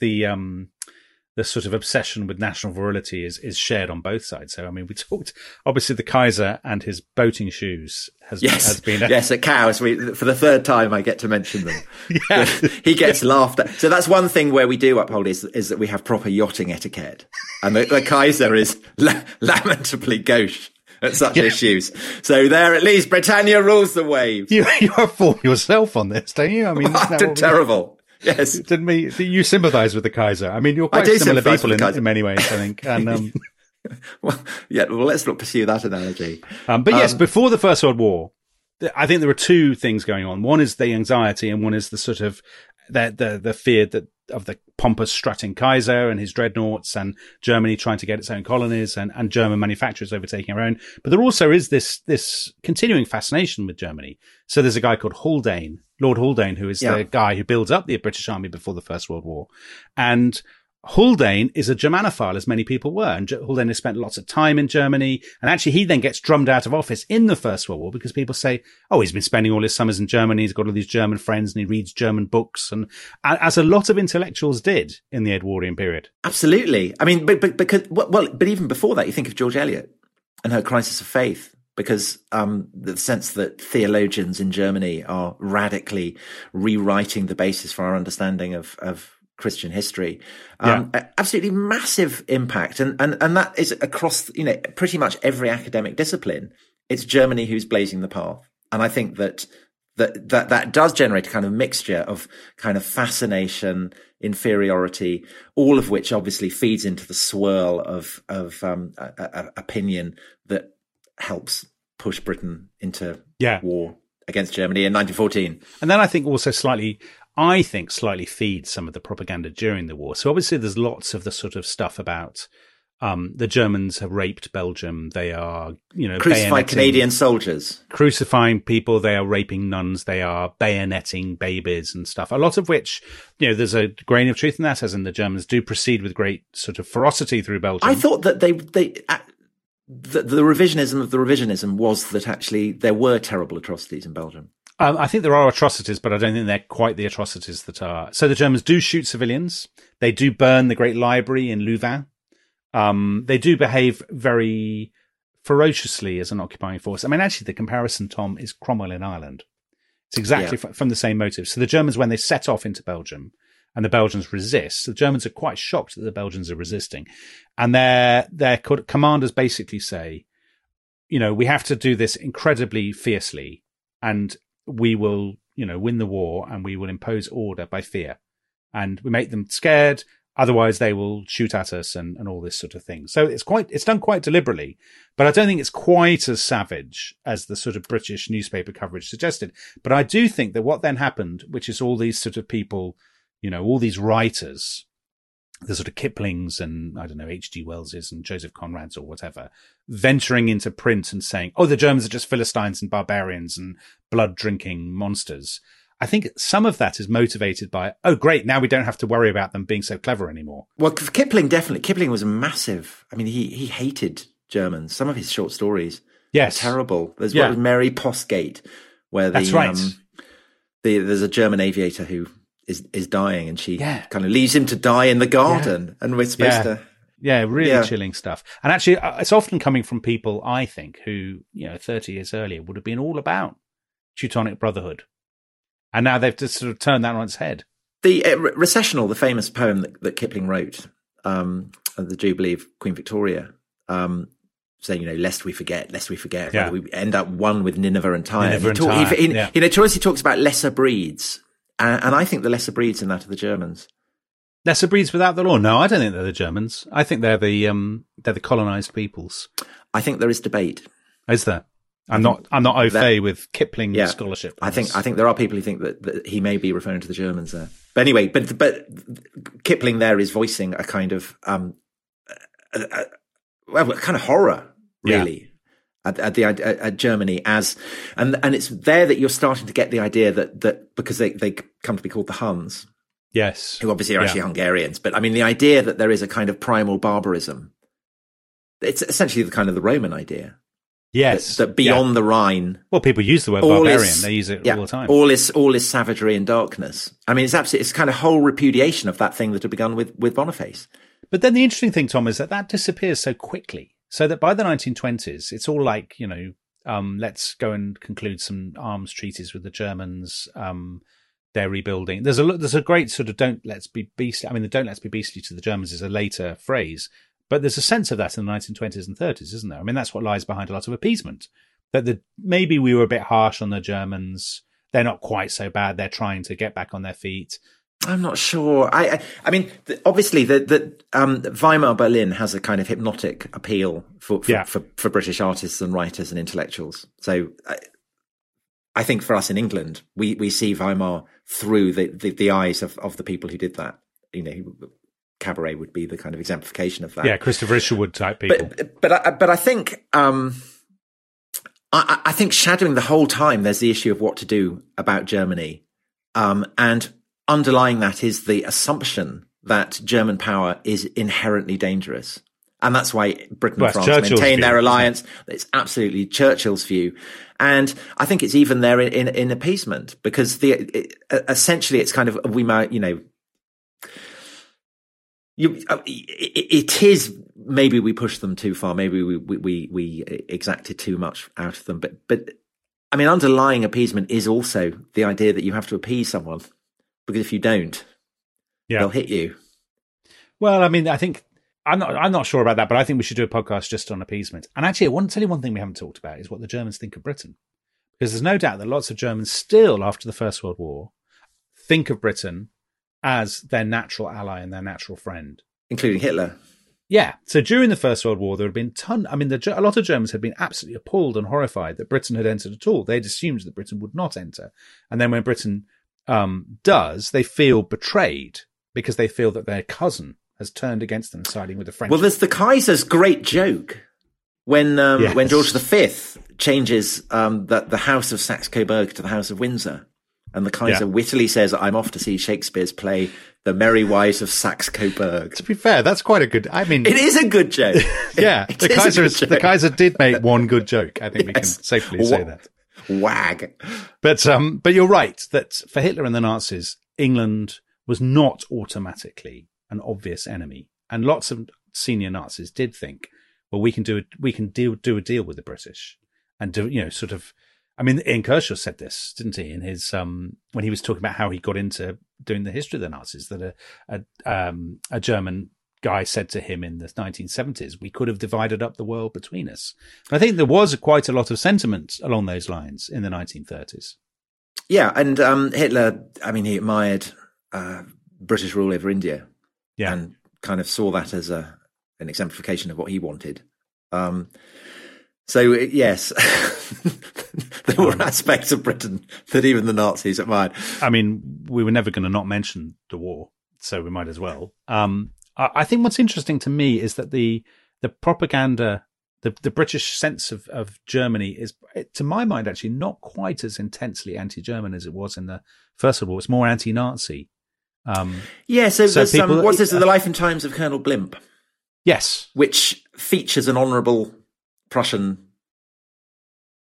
the sort of obsession with national virility is shared on both sides. So, I mean, we talked, obviously the Kaiser and his boating shoes has been. Yes, at Cowes. For the third time, I get to mention them. Yeah. He gets laughed at. So that's one thing where we do uphold is that we have proper yachting etiquette. And the Kaiser is lamentably gauche at such issues. So there, at least Britannia rules the waves. You are for yourself on this, don't you? I mean, terrible. Yes. You sympathise with the Kaiser. I mean, you're quite similar people in many ways, I think. And well, let's not pursue that analogy. But yes, before the First World War, I think there were two things going on. One is the anxiety, and one is the sort of the fear of the pompous strutting Kaiser and his dreadnoughts, and Germany trying to get its own colonies, and German manufacturers overtaking our own. But there also is this continuing fascination with Germany. So there's a guy called Haldane, Lord Haldane, who is the guy who builds up the British Army before the First World War. And Haldane is a Germanophile, as many people were. And Haldane has spent lots of time in Germany. And actually, he then gets drummed out of office in the First World War because people say, oh, he's been spending all his summers in Germany. He's got all these German friends and he reads German books. And as a lot of intellectuals did in the Edwardian period. Absolutely. I mean, but even before that, you think of George Eliot and her Crisis of Faith. Because the sense that theologians in Germany are radically rewriting the basis for our understanding of Christian history, absolutely massive impact, and that is across pretty much every academic discipline. It's Germany who's blazing the path, and I think that does generate a kind of mixture of kind of fascination, inferiority, all of which obviously feeds into the swirl of opinion that helps push Britain into war against Germany in 1914. And then I think also slightly feeds some of the propaganda during the war. So obviously there's lots of the sort of stuff about the Germans have raped Belgium. They are, crucified Canadian soldiers, crucifying people. They are raping nuns. They are bayoneting babies and stuff. A lot of which, there's a grain of truth in that, as in the Germans do proceed with great sort of ferocity through Belgium. I thought that the revisionism of the revisionism was that actually there were terrible atrocities in Belgium. I think there are atrocities, but I don't think they're quite the atrocities that are. So the Germans do shoot civilians. They do burn the Great Library in Louvain. They do behave very ferociously as an occupying force. I mean, actually, the comparison, Tom, is Cromwell in Ireland. It's exactly from the same motive. So the Germans, when they set off into Belgium, and the Belgians resist, the Germans are quite shocked that the Belgians are resisting. And their commanders basically say, we have to do this incredibly fiercely, and we will, win the war, and we will impose order by fear. And we make them scared, otherwise they will shoot at us and all this sort of thing. So it's done quite deliberately, but I don't think it's quite as savage as the sort of British newspaper coverage suggested. But I do think that what then happened, which is all these sort of people, all these writers, the sort of Kiplings and, I don't know, H.G. Wellses and Joseph Conrads or whatever, venturing into print and saying, oh, the Germans are just Philistines and barbarians and blood-drinking monsters. I think some of that is motivated by, oh, great, now we don't have to worry about them being so clever anymore. Well, Kipling, definitely. Kipling was a massive, he hated Germans. Some of his short stories are terrible. There's one with Mary Postgate, where That's right. there's a German aviator who is dying, and she kind of leaves him to die in the garden, and we're supposed to. Yeah, really chilling stuff. And actually, it's often coming from people, I think, who, 30 years earlier would have been all about Teutonic Brotherhood. And now they've just sort of turned that on its head. The Recessional, the famous poem that Kipling wrote at the Jubilee of Queen Victoria, saying, lest we forget, whether we end up one with Nineveh and Tyre. He talks about lesser breeds. And I think the lesser breeds in that are the Germans. Lesser breeds without the law? No, I don't think they're the Germans. I think they're the colonized peoples. I think there is debate. Is there? I'm not au fait with Kipling scholarship. I think there are people who think that he may be referring to the Germans there. But anyway, but Kipling there is voicing a kind of kind of horror, really, at Germany and it's there that you're starting to get the idea that because they come to be called the Huns. Yes. Who obviously are actually Hungarians. But I mean, the idea that there is a kind of primal barbarism, it's essentially the kind of the Roman idea. Yes. That beyond the Rhine. Well, people use the word barbarian. They use it all the time. All is savagery and darkness. I mean, it's kind of whole repudiation of that thing that had begun with Boniface. But then the interesting thing, Tom, is that disappears so quickly. So that by the 1920s, it's all like, let's go and conclude some arms treaties with the Germans. They're rebuilding. There's a great sort of don't let's be beastly. I mean, the don't let's be beastly to the Germans is a later phrase, but there's a sense of that in the 1920s and 30s, isn't there? I mean, that's what lies behind a lot of appeasement. That maybe we were a bit harsh on the Germans. They're not quite so bad. They're trying to get back on their feet. I'm not sure. I mean, obviously, the Weimar Berlin has a kind of hypnotic appeal for British artists and writers and intellectuals. So I think for us in England, we see Weimar through the eyes of the people who did that. Cabaret would be the kind of exemplification of that. Yeah, Christopher Isherwood type people. But I think I think shadowing the whole time, there's the issue of what to do about Germany, and underlying that is the assumption that German power is inherently dangerous. And that's why Britain and France maintain their alliance. It's absolutely Churchill's view. And I think it's even there in appeasement, because essentially it's kind of, it is, maybe we pushed them too far. Maybe we exacted too much out of them. But I mean, underlying appeasement is also the idea that you have to appease someone, because if you don't, they'll hit you. Well, I mean, I think, I'm not sure about that, but I think we should do a podcast just on appeasement. And actually, I want to tell you one thing we haven't talked about is what the Germans think of Britain. Because there's no doubt that lots of Germans still, after the First World War, think of Britain as their natural ally and their natural friend. Including Hitler. Yeah. So during the First World War, there had been a lot of Germans had been absolutely appalled and horrified that Britain had entered at all. They'd assumed that Britain would not enter. And then when Britain does, they feel betrayed because they feel that their cousin has turned against them, siding with the French. Well, there's the Kaiser's great joke when George V changes the House of Saxe-Coburg to the House of Windsor. And the Kaiser wittily says, I'm off to see Shakespeare's play, The Merry Wives of Saxe-Coburg. To be fair, that's quite a good, it is a good joke. Yeah. The Kaiser did make one good joke. I think we can safely say that. Wag. But you're right that for Hitler and the Nazis, England was not automatically an obvious enemy. And lots of senior Nazis did think, well, we can do a deal with the British and do, Ian Kershaw said this, didn't he, in his when he was talking about how he got into doing the history of the Nazis, that a German guy said to him in the 1970s, we could have divided up the world between us. I think there was quite a lot of sentiment along those lines in the 1930s. Yeah, and Hitler, he admired British rule over India, and kind of saw that as an exemplification of what he wanted. So yes, there were aspects of Britain that even the Nazis admired. We were never going to not mention the war, so we might as well. I think what's interesting to me is that the propaganda, the British sense of Germany is, to my mind, actually not quite as intensely anti-German as it was in the First World War. It's more anti-Nazi. So there's people, what's this? The Life and Times of Colonel Blimp. Yes. Which features an honourable Prussian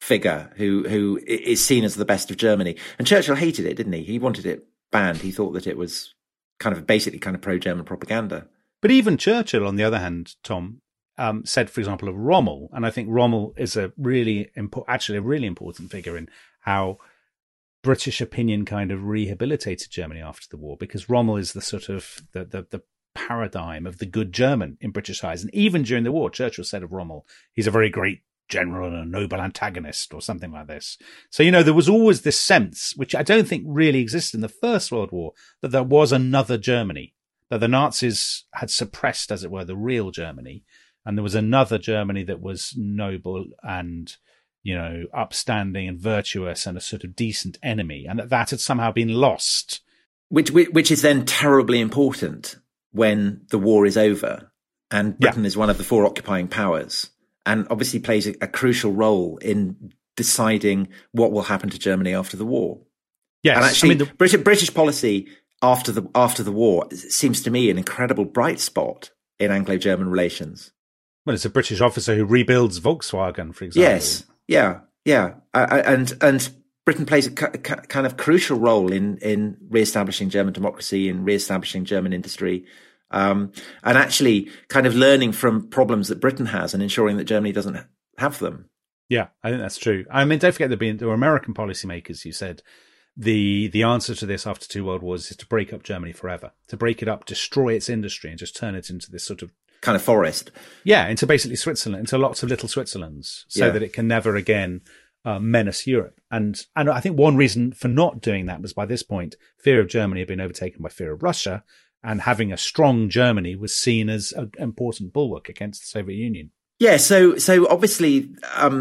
figure who is seen as the best of Germany. And Churchill hated it, didn't he? He wanted it banned. He thought that it was basically pro-German propaganda. But even Churchill, on the other hand, Tom, said, for example, of Rommel, and I think Rommel is a really important figure in how British opinion kind of rehabilitated Germany after the war, because Rommel is the sort of the paradigm of the good German in British eyes. And even during the war, Churchill said of Rommel, he's a very great general and a noble antagonist, or something like this. So, there was always this sense, which I don't think really existed in the First World War, that there was another Germany, that the Nazis had suppressed, as it were, the real Germany. And there was another Germany that was noble and, upstanding and virtuous and a sort of decent enemy. And that had somehow been lost. Which is then terribly important when the war is over and Britain is one of the 4 occupying powers, and obviously plays a crucial role in deciding what will happen to Germany after the war. Yes. And actually, British policy after the war seems to me an incredible bright spot in Anglo-German relations. Well, it's a British officer who rebuilds Volkswagen, for example. Yes, yeah. And Britain plays a kind of crucial role in re-establishing German democracy and re-establishing German industry, and actually kind of learning from problems that Britain has and ensuring that Germany doesn't have them. Yeah, I think that's true. I mean, don't forget there were American policymakers who said the answer to this after 2 world wars is to break up Germany forever, to break it up, destroy its industry, and just turn it into this sort of kind of forest. Yeah, into basically Switzerland, into lots of little Switzerlands, so that it can never again menace Europe. And I think one reason for not doing that was, by this point, fear of Germany had been overtaken by fear of Russia, and having a strong Germany was seen as an important bulwark against the Soviet Union. Yeah, so obviously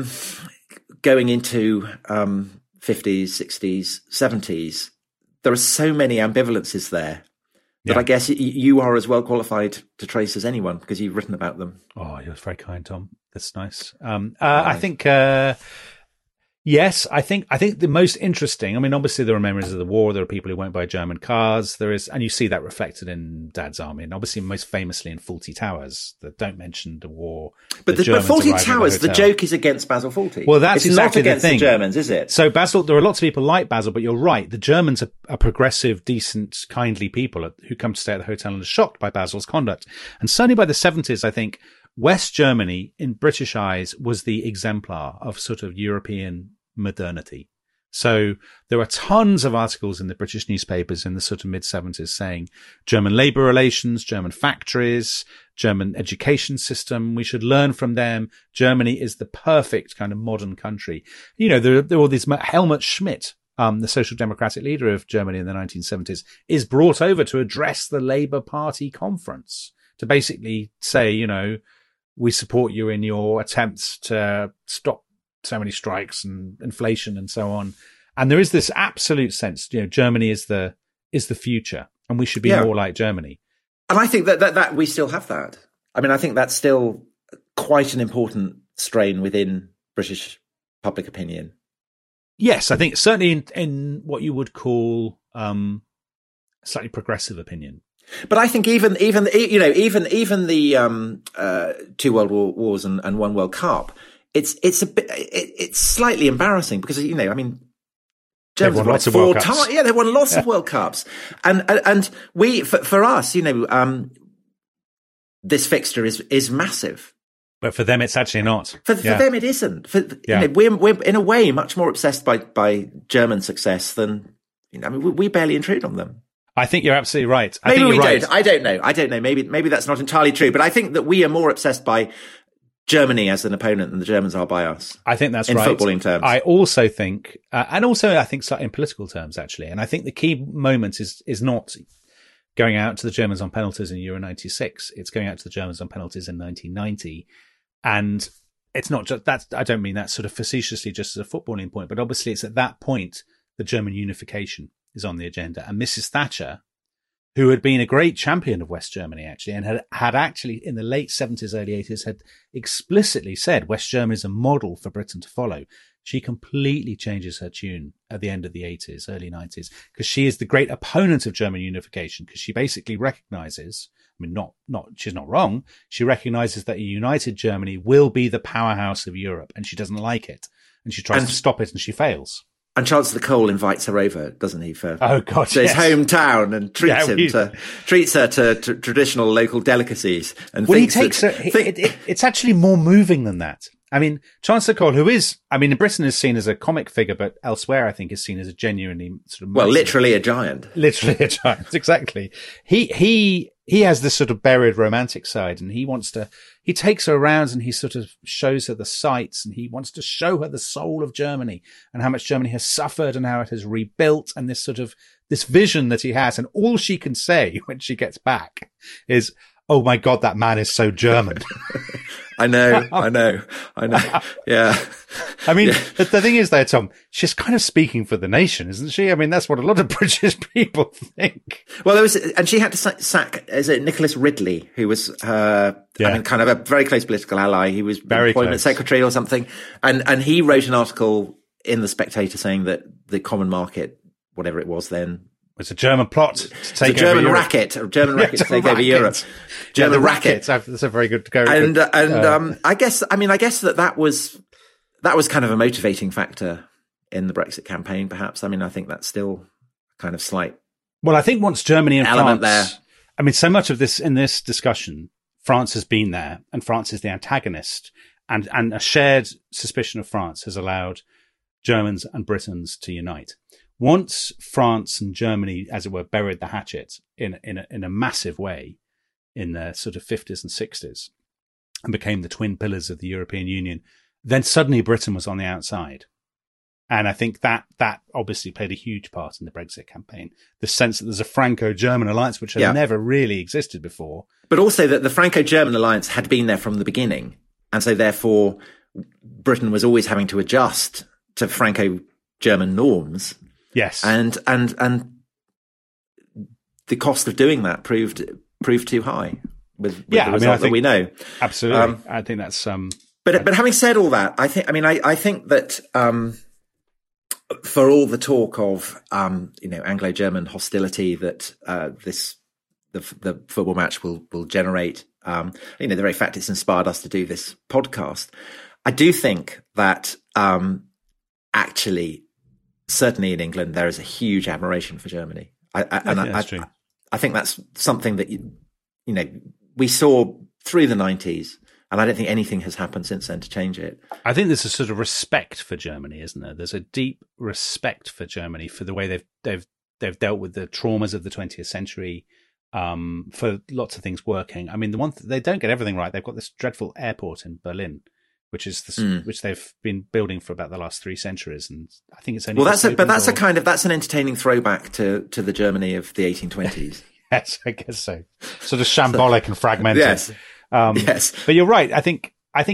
going into 50s, 60s, 70s, there are so many ambivalences there that I guess you are as well qualified to trace as anyone, because you've written about them. Oh, you're very kind, Tom. That's nice. I think... Yes, I think the most interesting, I mean, obviously there are memories of the war. There are people who won't buy German cars. There is, and you see that reflected in Dad's Army, and obviously most famously in Fawlty Towers, that don't mention the war. But Fawlty Towers, the joke is against Basil Fawlty. Well, that's exactly not against the thing. The Germans, is it? So Basil, there are lots of people like Basil, but you're right. The Germans are progressive, decent, kindly people who come to stay at the hotel and are shocked by Basil's conduct. And certainly by the 70s, I think West Germany, in British eyes, was the exemplar of sort of European modernity. So there are tons of articles in the British newspapers in the sort of mid-70s saying German labour relations, German factories, German education system, we should learn from them. Germany is the perfect kind of modern country. There are all these. Helmut Schmidt, the social democratic leader of Germany in the 1970s, is brought over to address the Labour Party conference to basically say, we support you in your attempts to stop so many strikes and inflation and so on. And there is this absolute sense, Germany is the future, and we should be more like Germany. And I think that we still have that. I mean, I think that's still quite an important strain within British public opinion. Yes, I think certainly in what you would call slightly progressive opinion. But I think even the 2 world wars and 1 World Cup, it's slightly embarrassing because Germans won lots of World Cups. Yeah, they won lots of World Cups, and we for us, this fixture is massive. But for them, it's actually not. For them, it isn't. We're in a way much more obsessed by German success than we barely intrude on them. I think you're absolutely right. Maybe we don't. I don't know. Maybe that's not entirely true. But I think that we are more obsessed by Germany as an opponent than the Germans are by us. I think that's right. In footballing terms. I also think, and also I think slightly in political terms, actually. And I think the key moment is not going out to the Germans on penalties in Euro 96. It's going out to the Germans on penalties in 1990. And it's not just that. I don't mean that sort of facetiously just as a footballing point, but obviously it's at that point that German unification is on the agenda. And Mrs. Thatcher, who had been a great champion of West Germany, actually, and had actually in the late 70s, early 80s, had explicitly said West Germany is a model for Britain to follow. She completely changes her tune at the end of the 80s, early 90s, because she is the great opponent of German unification, because she basically recognizes, she's not wrong, she recognizes that a united Germany will be the powerhouse of Europe, and she doesn't like it. and she tries to stop it and she fails. And Chancellor Cole invites her over, doesn't he, for his hometown, and treats her to traditional local delicacies. And he takes her. It's actually more moving than that. I mean, Chancellor Cole, who is, in Britain is seen as a comic figure, but elsewhere I think is seen as a genuinely sort of literally a giant. Literally a giant, exactly. He has this sort of buried romantic side, and he takes her around and he sort of shows her the sights, and he wants to show her the soul of Germany and how much Germany has suffered and how it has rebuilt, and this vision that he has. And all she can say when she gets back is, "Oh my God, that man is so German." I know. Yeah. The thing is though, Tom, she's kind of speaking for the nation, isn't she? That's what a lot of British people think. Well, and she had to sack, is it Nicholas Ridley, who was her, kind of a very close political ally. He was employment secretary or something. And he wrote an article in The Spectator saying that the common market, whatever it was then, it's a German plot to take over German Europe. racket, a German racket to take over Europe. German racket. That's a very good go. And I guess that was kind of a motivating factor in the Brexit campaign, perhaps. I think that's still kind of slight. Well, I think once Germany and element France, there. So much of this in this discussion, France has been there, and France is the antagonist, and a shared suspicion of France has allowed Germans and Britons to unite. Once France and Germany, as it were, buried the hatchet in a massive way in the sort of 50s and 60s and became the twin pillars of the European Union, then suddenly Britain was on the outside. And I think that obviously played a huge part in the Brexit campaign. The sense that there's a Franco-German alliance, which had never really existed before. But also that the Franco-German alliance had been there from the beginning. And so therefore Britain was always having to adjust to Franco-German norms. Yes. And the cost of doing that proved too high with the result that we know. Absolutely. I think that's But having said all that, I think that for all the talk of Anglo-German hostility that the football match will generate, the very fact it's inspired us to do this podcast, I do think that actually, certainly in England, there is a huge admiration for Germany. I think that's something that we saw through the 90s. And I don't think anything has happened since then to change it. I think there's a sort of respect for Germany, isn't there? There's a deep respect for Germany for the way they've dealt with the traumas of the 20th century, for lots of things working. The one they don't get everything right. They've got this dreadful airport in Berlin, which is which they've been building for about the last 3 centuries, and I think it's only that's an entertaining throwback to the Germany of the 1820s. Yes, I guess so. Sort of shambolic and fragmented. Yes. Yes, but you're right. I think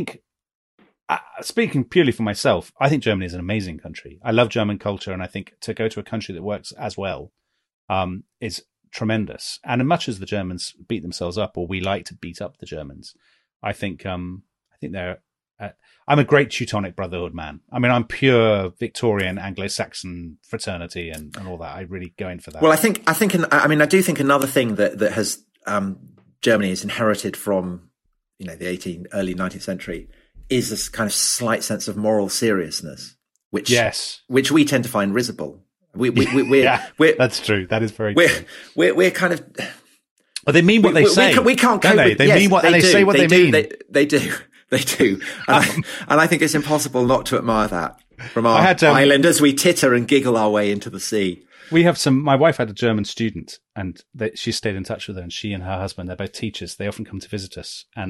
speaking purely for myself, I think Germany is an amazing country. I love German culture, and I think to go to a country that works as well is tremendous. And as much as the Germans beat themselves up, or we like to beat up the Germans, I think they're. I'm a great Teutonic Brotherhood man. I'm pure Victorian Anglo-Saxon fraternity and all that. I really go in for that. Well, I do think another thing that has Germany has inherited from the early 19th century is this kind of slight sense of moral seriousness, which we tend to find risible. We're that's true. That is very true. We're kind of. Well, they mean what they say. We can't cope with. They mean what they say. What they mean. They do. And I think it's impossible not to admire that from our island as we titter and giggle our way into the sea. We have my wife had a German student, and she stayed in touch with her, and she and her husband, they're both teachers. They often come to visit us. And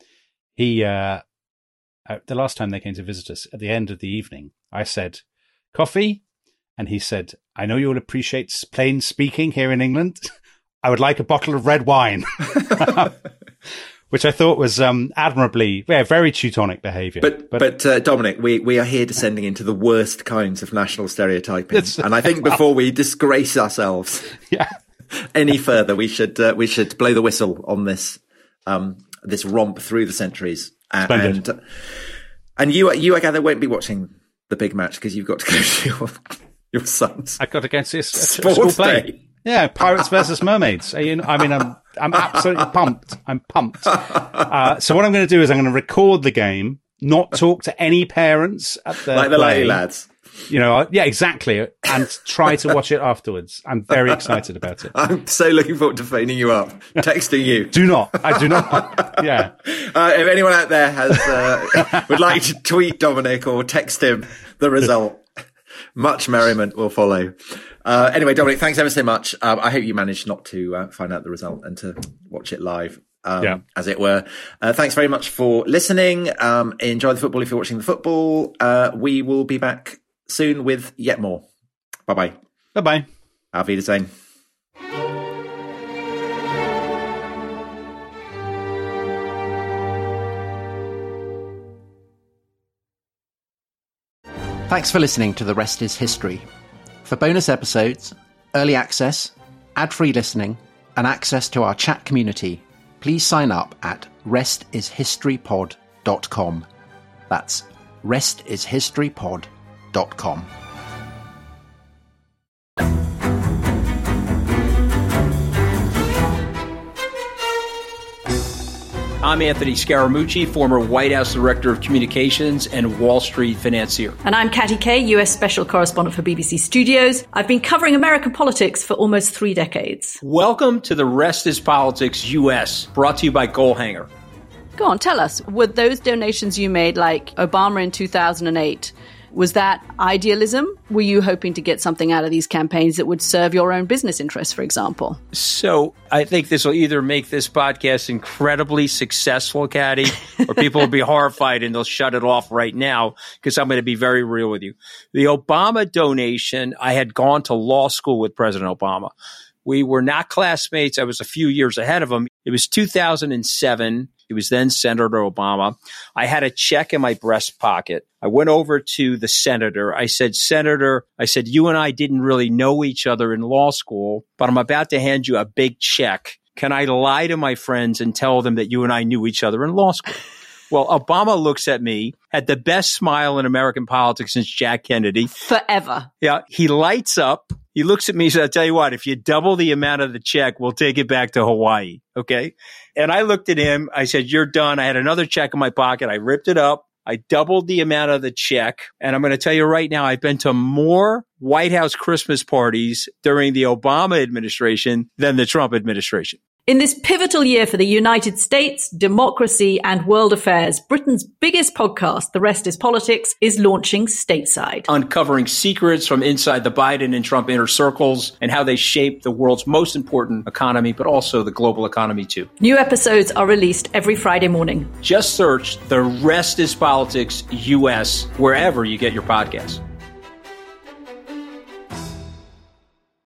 the last time they came to visit us, at the end of the evening, I said, "Coffee?" And he said, "I know you'll appreciate plain speaking here in England. I would like a bottle of red wine." Which I thought was admirably, very Teutonic behaviour. But Dominic, we are here descending into the worst kinds of national stereotyping, and I think before we disgrace ourselves any further, we should blow the whistle on this romp through the centuries. And you I gather won't be watching the big match because you've got to go to your son's. I've got to go and see a school play. Yeah, Pirates versus Mermaids. I'm absolutely pumped. I'm pumped. So what I'm going to do is I'm going to record the game not talk to any parents at the like the Lady Lads. You know, yeah, exactly. And try to watch it afterwards. I'm very excited about it. I'm so looking forward to phoning you up, texting you. I do not. Yeah. If anyone out there has would like to tweet Dominic or text him the result, much merriment will follow. Anyway, Dominic, thanks ever so much. I hope you managed not to find out the result and to watch it live. As it were. Thanks very much for listening. Enjoy the football if you're watching the football. We will be back soon with yet more. Bye-bye. Bye-bye. Auf Wiedersehen. Thanks for listening to The Rest is History. For bonus episodes, early access, ad-free listening, and access to our chat community, please sign up at restishistorypod.com. That's restishistorypod.com. I'm Anthony Scaramucci, former White House Director of Communications and Wall Street financier. And I'm Katty Kay, US Special Correspondent for BBC Studios. I've been covering American politics for almost 3 decades. Welcome to The Rest is Politics US, brought to you by Goalhanger. Go on, tell us, were those donations you made, like Obama in 2008, was that idealism? Were you hoping to get something out of these campaigns that would serve your own business interests, for example? So I think this will either make this podcast incredibly successful, Katty, or people will be horrified and they'll shut it off right now because I'm going to be very real with you. The Obama donation, I had gone to law school with President Obama. We were not classmates. I was a few years ahead of him. It was 2007. He was then Senator Obama. I had a check in my breast pocket. I went over to the senator. I said, Senator, you and I didn't really know each other in law school, but I'm about to hand you a big check. Can I lie to my friends and tell them that you and I knew each other in law school? Well, Obama looks at me, had the best smile in American politics since Jack Kennedy. Forever. Yeah. He lights up. He looks at me and says, I'll tell you what, if you double the amount of the check, we'll take it back to Hawaii. Okay. And I looked at him. I said, you're done. I had another check in my pocket. I ripped it up. I doubled the amount of the check. And I'm going to tell you right now, I've been to more White House Christmas parties during the Obama administration than the Trump administration. In this pivotal year for the United States, democracy, and world affairs, Britain's biggest podcast, The Rest is Politics, is launching stateside. Uncovering secrets from inside the Biden and Trump inner circles and how they shape the world's most important economy, but also the global economy too. New episodes are released every Friday morning. Just search The Rest is Politics US wherever you get your podcasts.